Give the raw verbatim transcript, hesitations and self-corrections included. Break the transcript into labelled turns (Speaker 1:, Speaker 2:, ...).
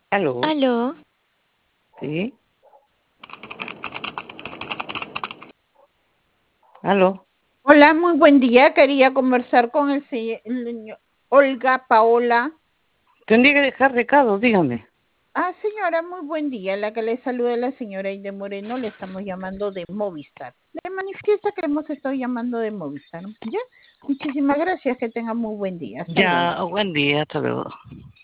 Speaker 1: Aló,
Speaker 2: Aló,
Speaker 1: sí, aló.
Speaker 3: Hola, muy buen día. Quería conversar con el señor Olga Paola.
Speaker 1: Tendría que dejar recado, dígame.
Speaker 3: Ah, señora, muy buen día. La que le saluda la señora Aide Moreno. Le estamos llamando de Movistar. Le manifiesta que hemos estado llamando de Movistar. ¿Ya? Muchísimas gracias. Que tenga muy buen día. Hasta luego.
Speaker 1: Ya, buen día, hasta luego.